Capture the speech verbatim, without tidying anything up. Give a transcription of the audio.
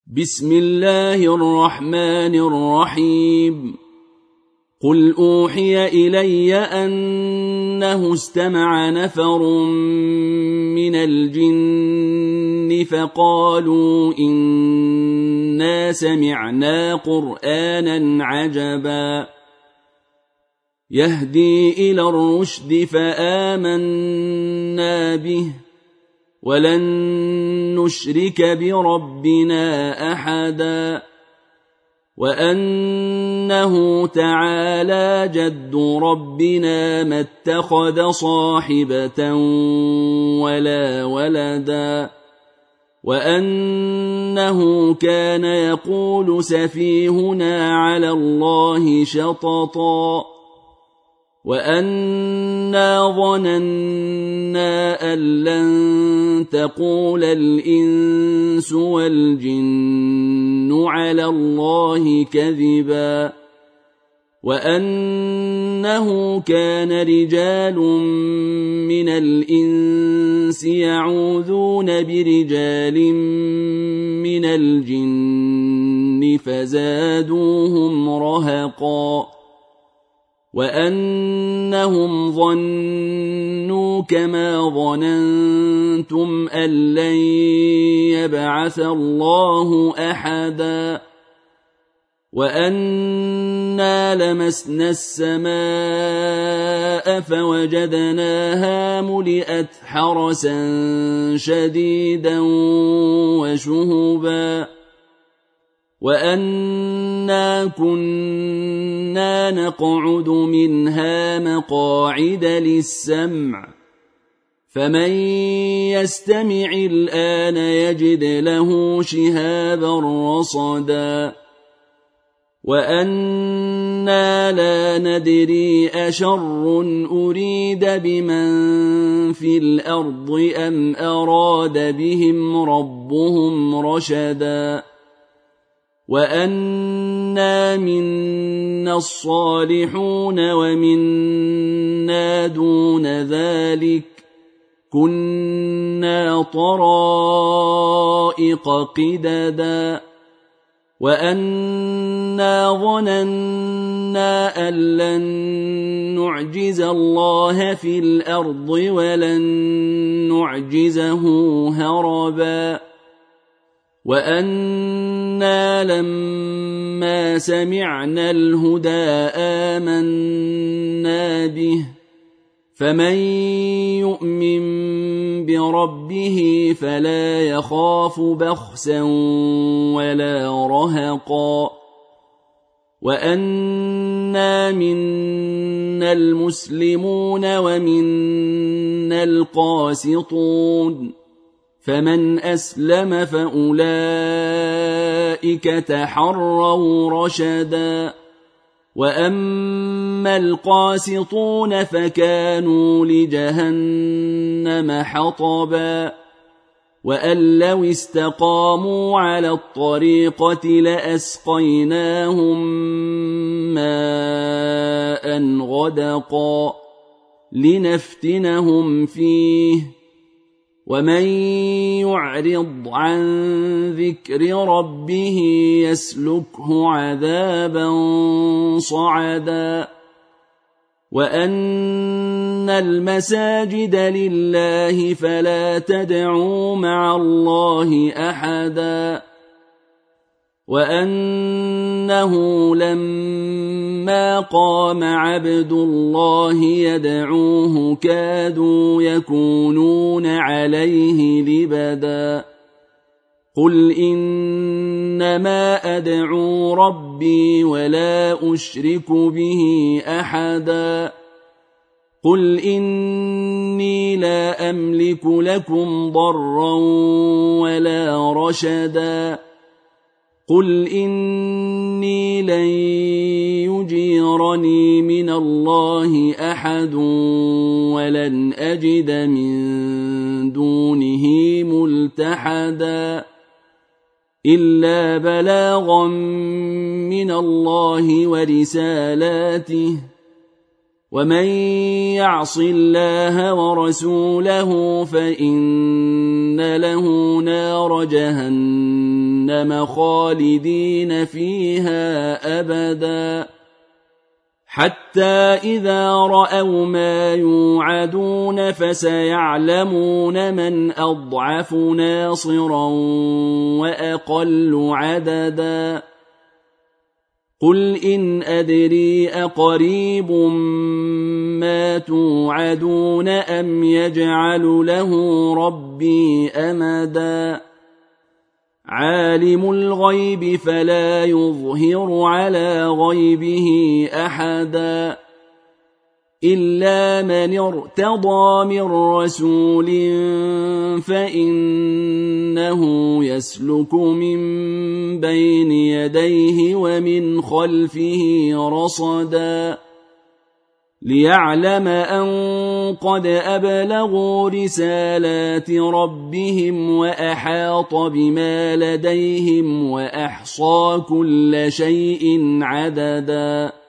بسم الله الرحمن الرحيم. قل أوحي إلي أنه استمع نفر من الجن فقالوا إنا سمعنا قرآنا عجبا يهدي إلى الرشد فآمنا به ولن نشرك بربنا أحدا وأنه تعالى جد ربنا ما اتخذ صاحبة ولا ولدا وأنه كان يقول سفيهنا على الله شططا وأنا ظننا أن لن تقول الإنس والجن على الله كذبا وأنه كان رجال من الإنس يعوذون برجال من الجن فزادوهم رهقا وأنهم ظنوا كما ظننتم أن لن يبعث الله أحدا وأنا لمسنا السماء فوجدناها ملئت حرسا شديدا وشهبا وأنا كنا نقعد منها مقاعد للسمع فمن يستمع الآن يجد له شهابا رصدا وأنا لا ندري أشر أريد بمن في الأرض أم أراد بهم ربهم رشدا وأنا منا الصالحون ومنا دون ذلك كنا طرائق قددا وأنا ظننا أن لن نعجز الله في الأرض ولن نعجزه هربا وأنا لما سمعنا الهدى آمنا به فمن يؤمن بربه فلا يخاف بخسا ولا رهقا وأنا منا المسلمون ومنا القاسطون فمن أسلم فأولئك تحروا رشدا وأما القاسطون فكانوا لجهنم حطبا وأن لو استقاموا على الطريقة لأسقيناهم ماء غدقا لنفتنهم فيه ومن يعرض عن ذكر ربه يسلكه عذابا صعدا وأن المساجد لله فلا تدعوا مع الله أحدا وأنه لما قام عبد الله يدعوه كادوا يكونون عليه لبدا قل إنما أدعو ربي ولا أشرك به أحدا قل إني لا أملك لكم ضرا ولا رشدا قل إني لن يجيرني من الله أحد ولن أجد من دونه ملتحدا إلا بلاغا من الله ورسالاته ومن يعص الله ورسوله فإن له نار جهنم خالدين فيها أبدا حتى إذا رأوا ما يوعدون فسيعلمون من أضعف ناصرا وأقل عددا قل إن أدري أقريب ما توعدون أم يجعل له ربي أمدا عالم الغيب فلا يظهر على غيبه أحدا إلا من ارتضى من رسول فإنه يسلك من بين يديه ومن خلفه رصدا ليعلم أن قد أبلغوا رسالات ربهم وأحاط بما لديهم وأحصى كل شيء عددا